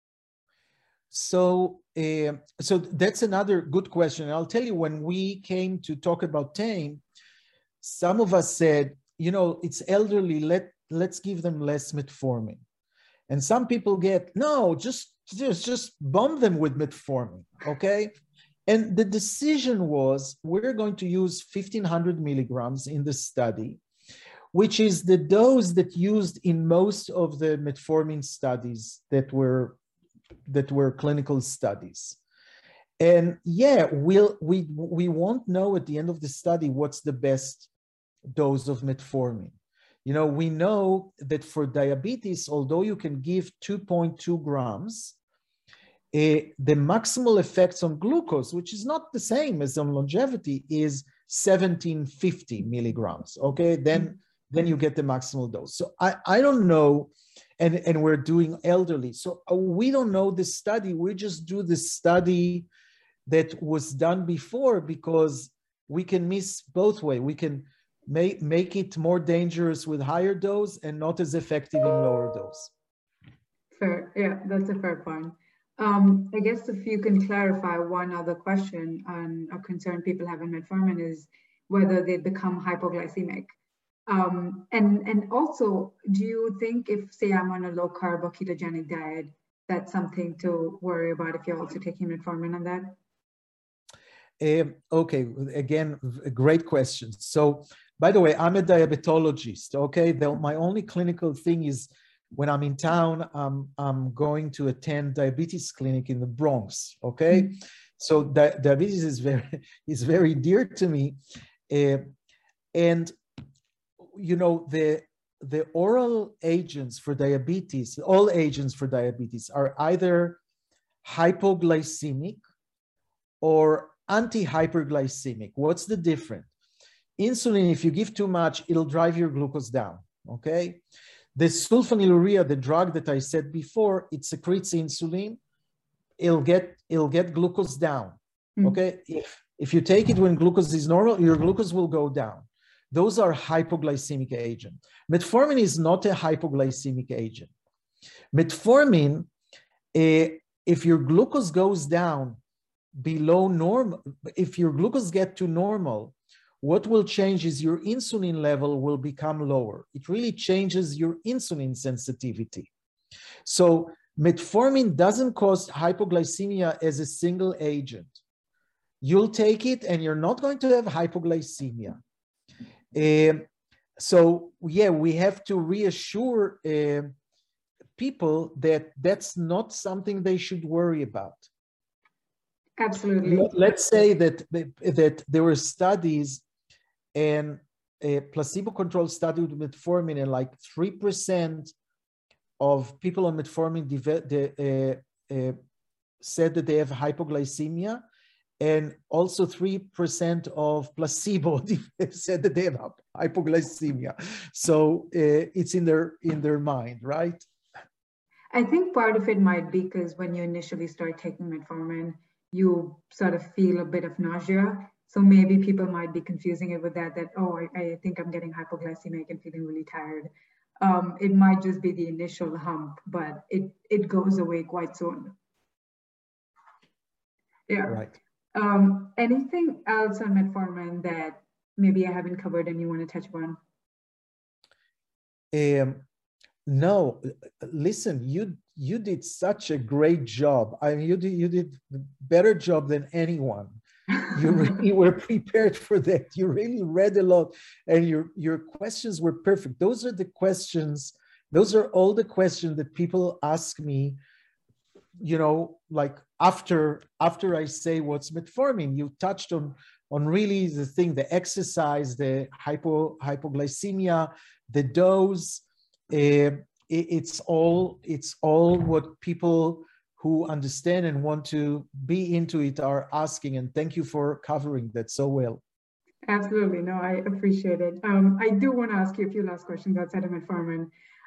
So, uh, so that's another good question. I'll tell you, when we came to talk about TAME, some of us said, you know, it's elderly, let, let's give them less metformin. And some people get, no, just, just, just bomb them with metformin, okay? And the decision was, we're going to use fifteen hundred milligrams in the study, which is the dose that used in most of the metformin studies that were, that were clinical studies. And yeah, we'll, we, we won't know at the end of the study what's the best dose of metformin. You know, we know that for diabetes, although you can give two point two grams, Uh, the maximal effects on glucose, which is not the same as on longevity, is seventeen fifty milligrams, okay? Then, then you get the maximal dose. So I, I don't know, and, and we're doing elderly. So we don't know the study. We just do the study that was done before, because we can miss both ways. We can make, make it more dangerous with higher dose and not as effective in lower dose. Fair, yeah, that's a fair point. Um, I guess if you can clarify one other question on a concern people have in metformin is whether they become hypoglycemic. Um, and, and also, do you think if, say, I'm on a low carb or ketogenic diet, that's something to worry about if you're also taking metformin on that? Um, okay, again, great question. So, by the way, I'm a diabetologist, okay? The, my only clinical thing is, when I'm in town, um, I'm going to attend diabetes clinic in the Bronx, okay? Mm-hmm. So di diabetes is very, is very dear to me. Uh, and, you know, the, the oral agents for diabetes, all agents for diabetes are either hypoglycemic or anti-hyperglycemic. What's the difference? Insulin, if you give too much, it'll drive your glucose down, okay? The sulfonylurea, the drug that I said before, it secretes insulin. It'll get, it'll get glucose down, mm. okay? If, if you take it when glucose is normal, your glucose will go down. Those are hypoglycemic agents. Metformin is not a hypoglycemic agent. Metformin, uh, if your glucose goes down below normal, if your glucose get to normal, what will change is your insulin level will become lower. It really changes your insulin sensitivity. So metformin doesn't cause hypoglycemia as a single agent. You'll take it and you're not going to have hypoglycemia. Uh, so yeah, we have to reassure uh, people that that's not something they should worry about. Absolutely. Let's say that, that there were studies, and a placebo-controlled study with metformin, and like three percent of people on metformin uh, uh, said that they have hypoglycemia, and also three percent of placebo said that they have hypoglycemia. So uh, it's in their, in their mind, right? I think part of it might be because when you initially start taking metformin, you sort of feel a bit of nausea. So maybe people might be confusing it with that, that, oh, I, I think I'm getting hypoglycemic and feeling really tired. Um, it might just be the initial hump, but it, it goes away quite soon. Yeah. Right. Um, anything else on metformin that maybe I haven't covered and you want to touch upon? Um, no, listen, you, you did such a great job. I mean, you did, you did a better job than anyone. You really were prepared for that. You really read a lot, and your, your questions were perfect. Those are the questions, those are all the questions that people ask me, you know, like after, after I say what's metformin. You touched on, on really the thing, the exercise, the hypo, hypoglycemia, the dose. Uh, it, it's all, it's all what people who understand and want to be into it are asking, and thank you for covering that so well. Absolutely, no, I appreciate it. Um, I do want to ask you a few last questions outside of metformin.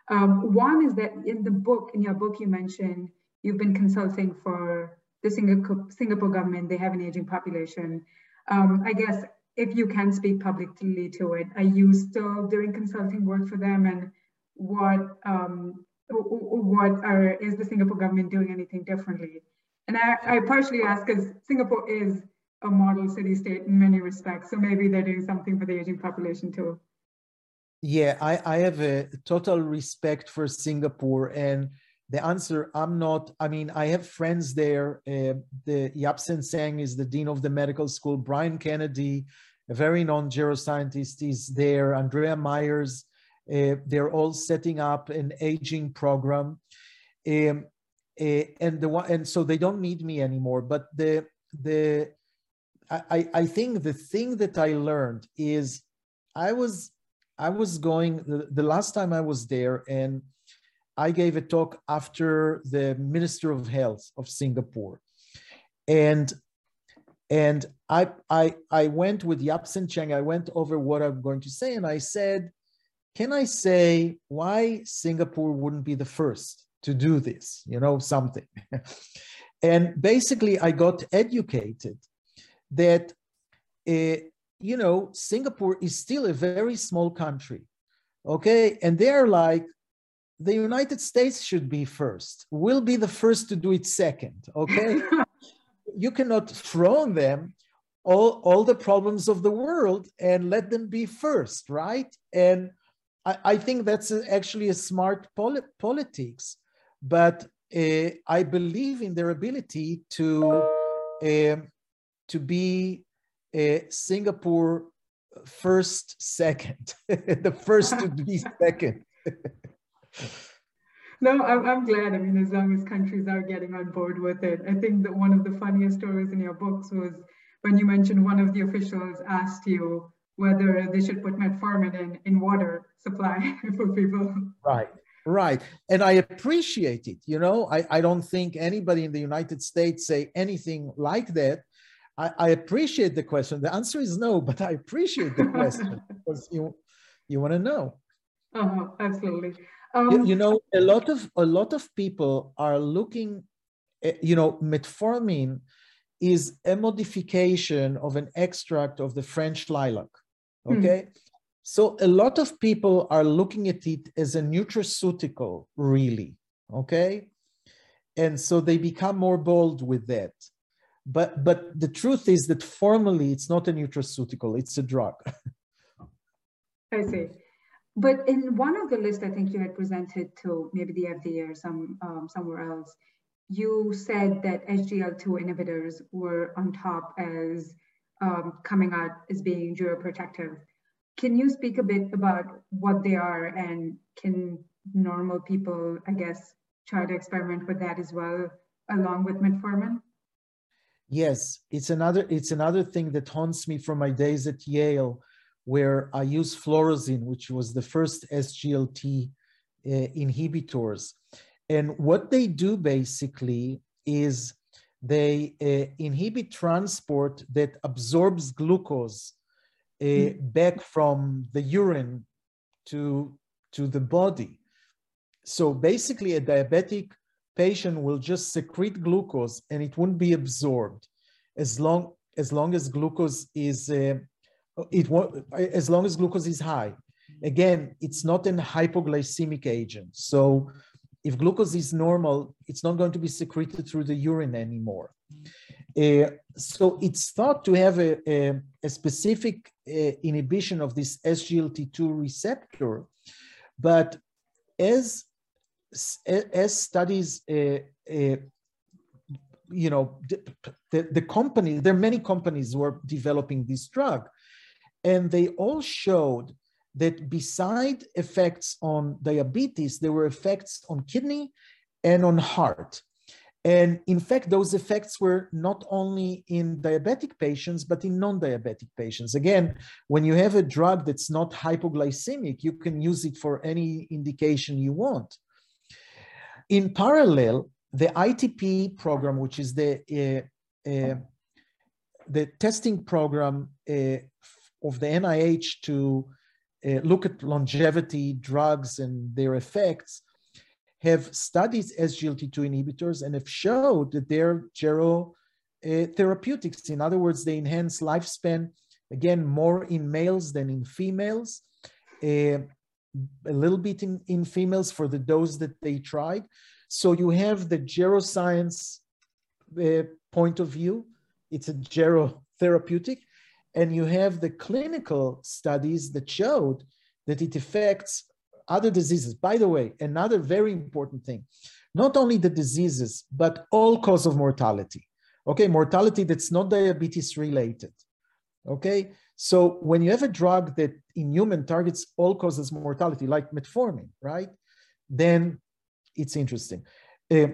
Um, one is that in the book, in your book, you mentioned you've been consulting for the Singapore, Singapore government. They have an aging population. Um, I guess if you can speak publicly to it, are you still doing consulting work for them? And what um, what are is the Singapore government doing anything differently? And I, I partially ask because Singapore is a model city-state in many respects, so maybe they're doing something for the aging population too. Yeah, I, I have a total respect for Singapore, and the answer, I'm not, I mean, I have friends there. Uh, the Yap Sen Seng is the dean of the medical school. Brian Kennedy, a very known geroscientist, is there. Andrea Myers, uh, they're all setting up an aging program. Um, uh, and the one, and so they don't need me anymore. But the, the, I, I think the thing that I learned is I was, I was going, the, the last time I was there, and I gave a talk after the Minister of Health of Singapore. And, and I, I, I went with Yap Sen Cheng, I went over what I'm going to say, and I said, can I say why Singapore wouldn't be the first to do this, you know, something. And basically I got educated that, uh, you know, Singapore is still a very small country, okay? And they're like, the United States should be first. We'll be the first to do it second, okay? You cannot throw on them all, all the problems of the world and let them be first, right? And I, I think that's a, actually a smart poli politics, but uh, I believe in their ability to, uh, to be uh, Singapore first, second, the first to be second. No, I'm, I'm glad. I mean, as long as countries are getting on board with it. I think that one of the funniest stories in your books was when you mentioned one of the officials asked you whether they should put metformin in, in water supply for people. Right, right. And I appreciate it. You know, I, I don't think anybody in the United States say anything like that. I, I appreciate the question. The answer is no, but I appreciate the question because you, you want to know. Uh-huh, absolutely. Um, you, you know, a lot of a lot of people are looking at, you know, metformin is a modification of an extract of the French lilac, okay? Hmm. So a lot of people are looking at it as a nutraceutical, really, okay? And so they become more bold with that. But, but the truth is that formally it's not a nutraceutical, it's a drug. I see. But in one of the lists, I think you had presented to maybe the F D A or some um, somewhere else, you said that S G L two inhibitors were on top as um, coming out as being geroprotective. Can you speak a bit about what they are, and can normal people, I guess, try to experiment with that as well, along with metformin? Yes, it's another, it's another thing that haunts me from my days at Yale, where I used fluorescein, which was the first S G L T uh, inhibitors. And what they do basically is they uh, inhibit transport that absorbs glucose uh, mm-hmm. back from the urine to, to the body. So basically a diabetic patient will just secrete glucose and it won't be absorbed as long as, long as glucose is uh, It as long as glucose is high. Again, it's not an hypoglycemic agent. So if glucose is normal, it's not going to be secreted through the urine anymore. Uh, so it's thought to have a, a, a specific uh, inhibition of this S G L T two receptor. But as, as studies, uh, uh, you know, the, the company, there are many companies who are developing this drug. And they all showed that beside effects on diabetes, there were effects on kidney and on heart. And in fact, those effects were not only in diabetic patients, but in non-diabetic patients. Again, when you have a drug that's not hypoglycemic, you can use it for any indication you want. In parallel, the I T P program, which is the, uh, uh, the testing program uh, of the N I H to uh, look at longevity drugs and their effects, have studied S G L T two inhibitors and have showed that they're gerotherapeutics. In other words, they enhance lifespan, again, more in males than in females, uh, a little bit in, in females for the dose that they tried. So you have the geroscience uh, point of view. It's a gerotherapeutic. And you have the clinical studies that showed that it affects other diseases. By the way, another very important thing, not only the diseases, but all cause of mortality. Okay, mortality that's not diabetes related. Okay, so when you have a drug that in human targets all causes mortality, like metformin, right? Then it's interesting. Uh,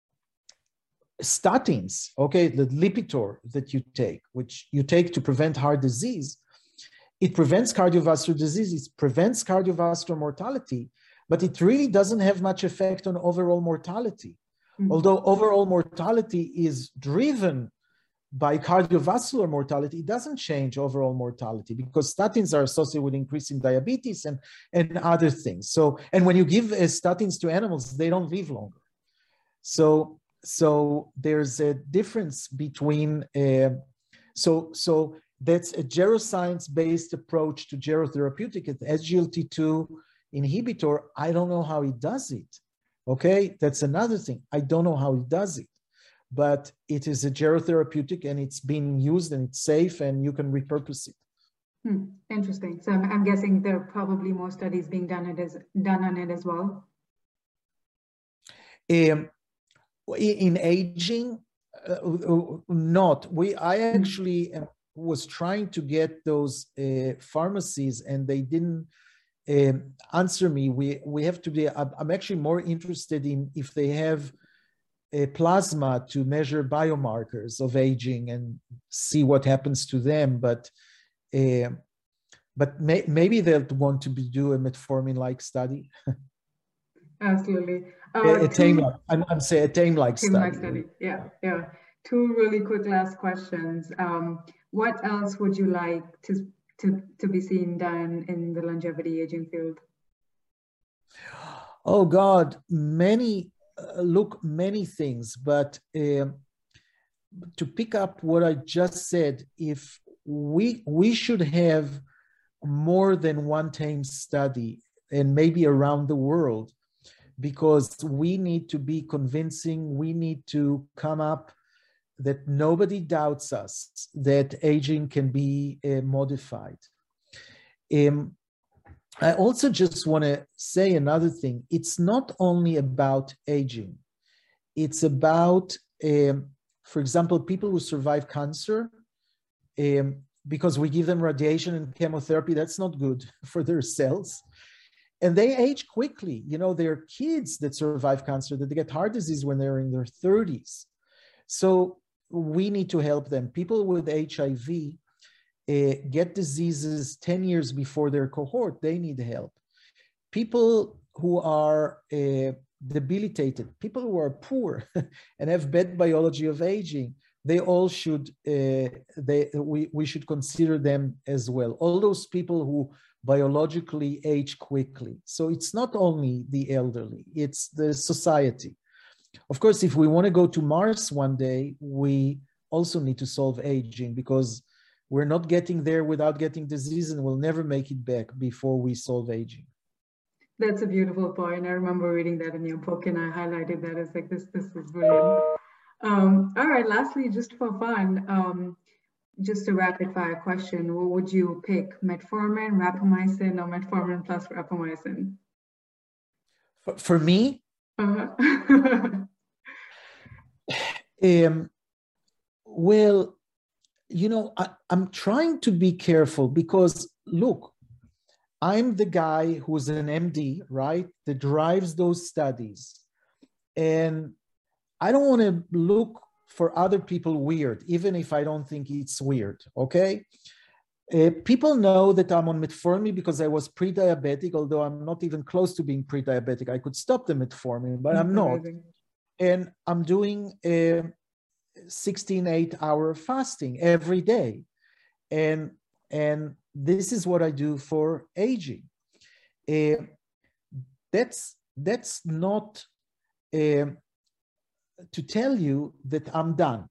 statins, okay, the Lipitor that you take, which you take to prevent heart disease, it prevents cardiovascular disease, it prevents cardiovascular mortality, but it really doesn't have much effect on overall mortality. Mm-hmm. Although overall mortality is driven by cardiovascular mortality, it doesn't change overall mortality because statins are associated with increasing diabetes and, and other things. So, and when you give uh, statins to animals, they don't live longer. So, so there's a difference between, uh, so, so that's a geroscience-based approach to gerotherapeutic. At S G L T two inhibitor, I don't know how it does it. Okay, that's another thing. I don't know how it does it, but it is a gerotherapeutic and it's being used and it's safe and you can repurpose it. Hmm. Interesting. So I'm, I'm guessing there are probably more studies being done, it as, done on it as well. Um, in aging, uh, not. We. I actually hmm. was trying to get those uh, pharmacies and they didn't um, answer me. We we have to be. I'm actually more interested in if they have a plasma to measure biomarkers of aging and see what happens to them. But uh, but may, maybe they'll want to be, do a metformin-like study. Absolutely. Uh, a, a tame like, I'm, I'm saying a tame-like study. study. Yeah, yeah. Two really quick last questions. Um, what else would you like to, to, to be seen done in the longevity aging field? Oh God, many, uh, look, many things, but um, to pick up what I just said, if we, we should have more than one tame study and maybe around the world, because we need to be convincing, we need to come up that nobody doubts us that aging can be uh, modified. Um, I also just want to say another thing. It's not only about aging. It's about, um, for example, people who survive cancer, um, because we give them radiation and chemotherapy, that's not good for their cells. And they age quickly. You know, there are kids that survive cancer, that they get heart disease when they're in their thirties. So we need to help them. People with H I V uh, get diseases ten years before their cohort. They need help. People who are uh, debilitated, people who are poor and have bad biology of aging, they all should, uh, they, we, we should consider them as well. All those people who biologically age quickly. So it's not only the elderly, it's the society. Of course, if we want to go to Mars one day, we also need to solve aging because we're not getting there without getting disease and we'll never make it back before we solve aging. That's a beautiful point. I remember reading that in your book and I highlighted that as like, this, this is brilliant. Um, all right, lastly, just for fun, um, just a rapid fire question. What would you pick, metformin, rapamycin, or metformin plus rapamycin? For, for me? Uh-huh. um, well, you know, I, I'm trying to be careful because, look, I'm the guy who's an M D, right, that drives those studies. And I don't want to look for other people weird, even if I don't think it's weird, okay? Uh, people know that I'm on metformin because I was pre-diabetic, although I'm not even close to being pre-diabetic. I could stop the metformin, but That's I'm not. Amazing. And I'm doing a sixteen, eight hour fasting every day. And, and this is what I do for aging. Uh, that's, that's not uh, to tell you that I'm done,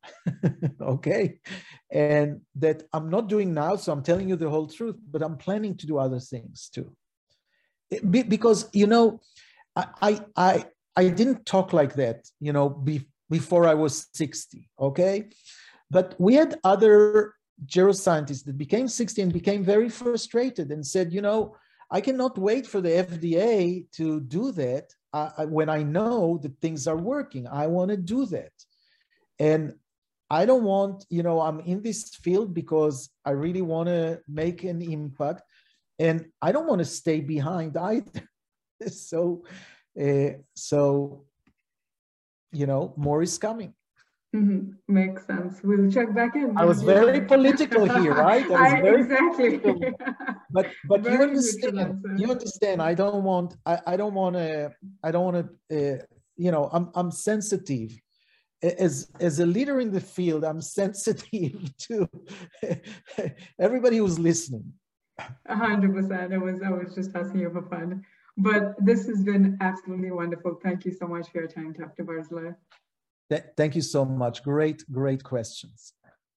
okay? And that I'm not doing now, so I'm telling you the whole truth, but I'm planning to do other things too. It, be, because, you know, I, I, I, I didn't talk like that, you know, be, before I was sixty, okay? But we had other geroscientists that became sixty and became very frustrated and said, you know, I cannot wait for the F D A to do that uh, when I know that things are working. I want to do that. And I don't want, you know, I'm in this field because I really want to make an impact, and I don't want to stay behind either. so, uh, so, you know, more is coming. Mm-hmm. Makes sense. We'll check back in. I was very political here, right? I was I, very exactly. political. But but Very you understand. You understand. I don't want. I, I don't want to. I don't want to. Uh, you know, I'm I'm sensitive. As as a leader in the field, I'm sensitive to everybody who's listening. A hundred percent. I was I was just asking you for fun. But this has been absolutely wonderful. Thank you so much for your time, Doctor Barzilai. Thank you so much. Great, great questions.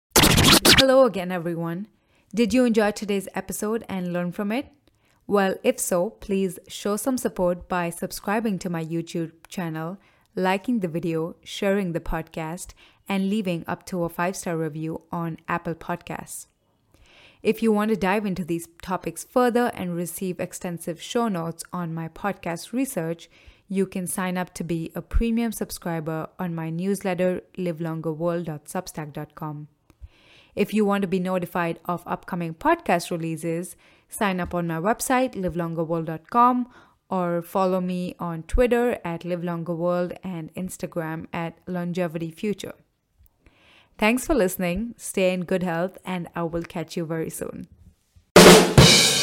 Hello again, everyone. Did you enjoy today's episode and learn from it? Well, if so, please show some support by subscribing to my YouTube channel, liking the video, sharing the podcast, and leaving up to a five-star review on Apple Podcasts. If you want to dive into these topics further and receive extensive show notes on my podcast research, you can sign up to be a premium subscriber on my newsletter, live longer world dot substack dot com. If you want to be notified of upcoming podcast releases, sign up on my website, live longer world dot com, or follow me on Twitter at live longer world and Instagram at longevity future. Thanks for listening, stay in good health, and I will catch you very soon.